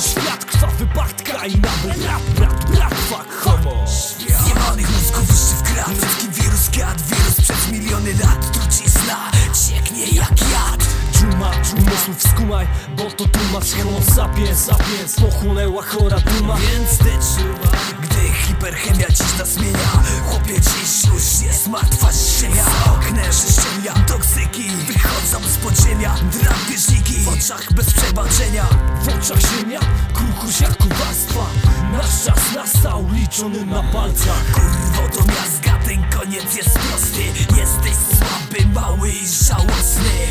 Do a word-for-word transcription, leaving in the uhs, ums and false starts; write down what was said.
Świat krwawy Bartka i nawet brat, brat, bratwa, homo. Zjebanych mózgów jeszcze w krat. Ludzki wirus gad, wirus przez miliony lat. Truci sna, cieknie jak jad. Dżuma, dżuma, słów skumaj, bo to tłumacz homo sapiens, sapiens. Pochłonęła chora duma, Więc ty czuwa, gdy hiperchemia dziś nas zmienia. Chłopie, dziś już jest martwa ziemia. Za oknem szczemia, toksyki wychodzą z podziemia. Drapieżniki w oczach bez przebaczenia. w oczach ziemia, kruchość jak kowalstwa. Nasz czas nastał, liczony na palcach. Kurwo to miazga, ten koniec jest prosty. Jesteś słaby, mały i żałosny.